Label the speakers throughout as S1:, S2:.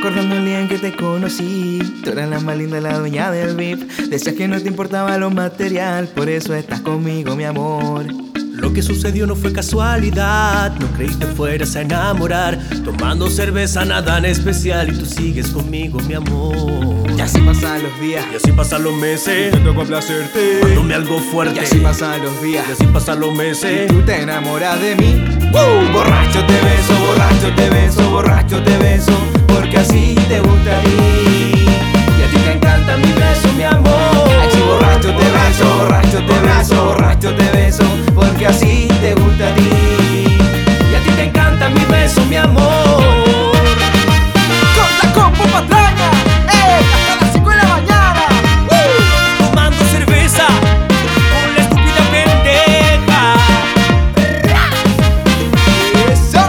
S1: recordando el día en que te conocí. Tú eras la más linda, la dueña del VIP. Decías que no te importaba lo material, por eso estás conmigo, mi amor.
S2: Lo que sucedió no fue casualidad, no creí te fueras a enamorar. Tomando cerveza nada en especial y tú sigues conmigo, mi amor.
S1: Y así pasan los días,
S2: y así pasan los meses,
S1: intento complacerte,
S2: dándome algo fuerte.
S1: Y así pasan los días,
S2: y así pasan los meses,
S1: y tú te enamoras de mí. Borracho te beso, borracho te beso, borracho te beso, porque así te gusta a ti. Y a ti te encanta mi beso, mi amor. Así borracho te beso, borracho te beso, borracho te beso, porque así te gusta a ti. Y a ti te encanta mi beso, mi amor. Con la compu patraña, hasta las 5 de la mañana.
S2: tomando cerveza con la estúpida pendeja.
S1: Eso.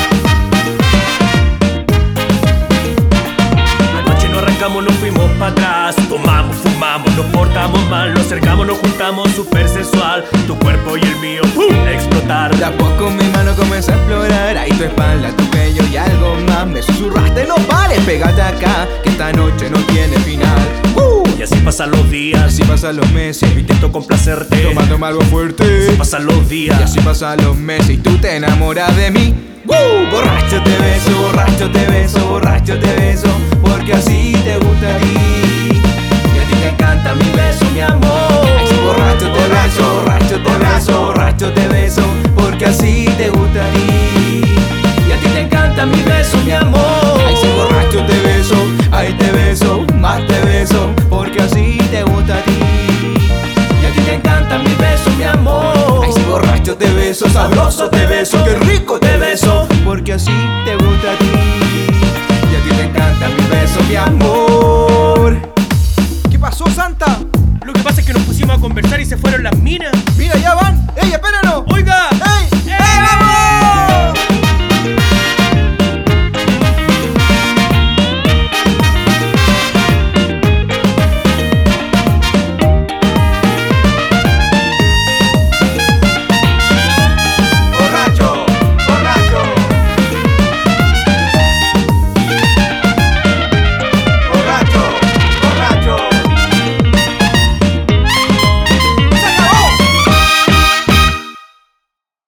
S2: Anoche nos arrancamos, nos fuimos para atrás. Tomamos, fumamos, nos portamos mal. Nos acercamos, nos juntamos, súper sensual. Tu cuerpo y el mío, ¡pum!, explotar.
S1: De a poco mi mano comenzó a explorar. Ahí tu espalda, tu cuello y algo más. Me susurraste, no pares, pégate acá, que esta noche no tiene final.
S2: Y así pasan los días,
S1: Así pasan los meses,
S2: intento complacerte.
S1: tomando algo fuerte.
S2: Así pasan los días,
S1: Y así pasan los meses y tú te enamoras de mí. Borracho te beso, borracho te beso, borracho te beso, porque así te gusta a ti. Y a ti te encanta mi beso, mi amor.